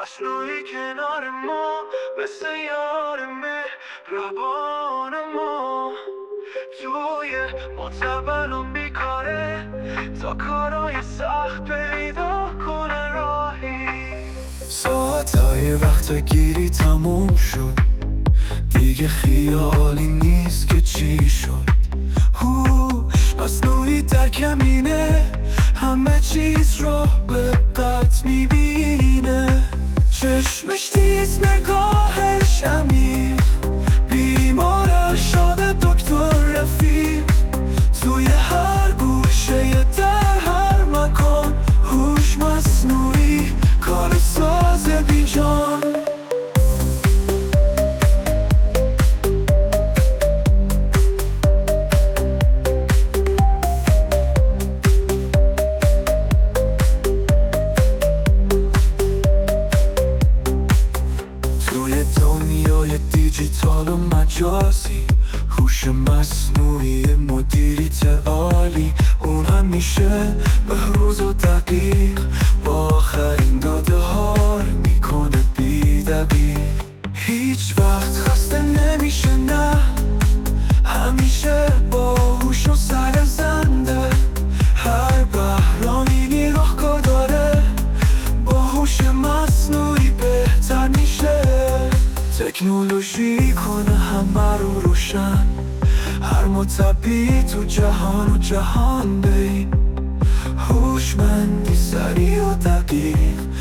مصنوعی کنار ما مثل یار مهربان ما توی معتبر و بیکاره تا کارای سخت پیدا کنه راهی. ساعتای وقت گیری تموم شد، دیگه خیالی نیست که چی شد. هوش مصنوعی در کمینه، همه چیز رو به قط میبینه. چشمش تیز، نگاهش عمیق، بیمار شده دکتر رفیق. توی هر گوشه در هر مکان، هوش مصنوعی کار ساز بی جان. توی دنیای دیجیتال و مجازی، هوش مصنوعی مدیریت عالی. اون همیشه به روز و دقیق با آخرین داده ها میکنه بی دقیق. هیچ وقت خسته نمیشه، نه، همیشه با هوش و سرزنده. هر بحرانی نگاه داره، با هوش مصنوعی بهتر میشه. تکنولوژی کنه همه رو روشن، هر مطبی تو جهان و جهان بین. هوشمندی سریع و دقیق،